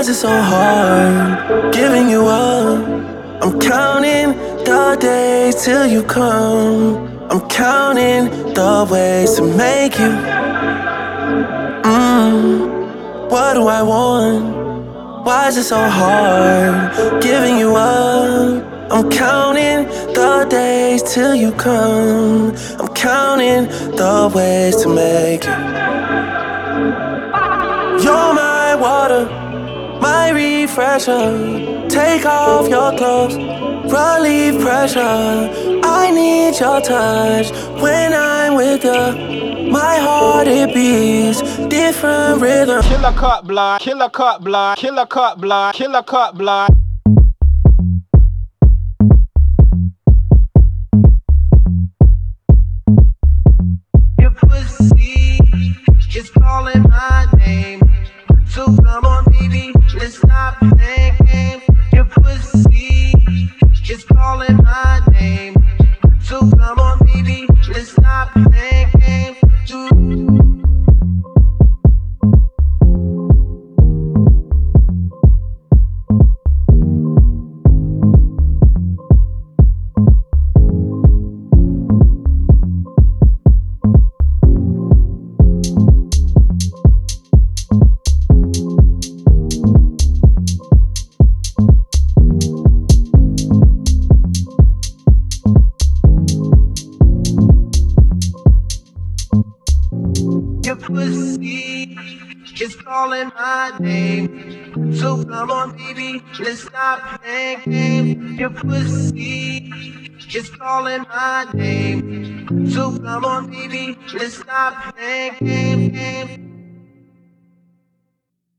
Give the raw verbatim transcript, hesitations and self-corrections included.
is it so hard giving you up? I'm counting the days till you come. I'm counting the ways to make you. Mmm, what do I want? Why is it so hard giving you up? I'm counting the days till you come. I'm counting the ways to make you. You're my water, my refresher. Take off your clothes, relieve pressure. I need your touch when I'm with you. My heart, it beats different rhythm. Killer cut block, killer cut block, killer cut block, killer cut block. Your pussy is calling my name, so come on, baby, let's stop playing games. Your pussy is calling my name, so come on, baby, let's stop playing games. Your pussy is calling my name, so come on, baby, let's stop playing games. Your pussy is calling my name, so come on, baby, let's stop playing games.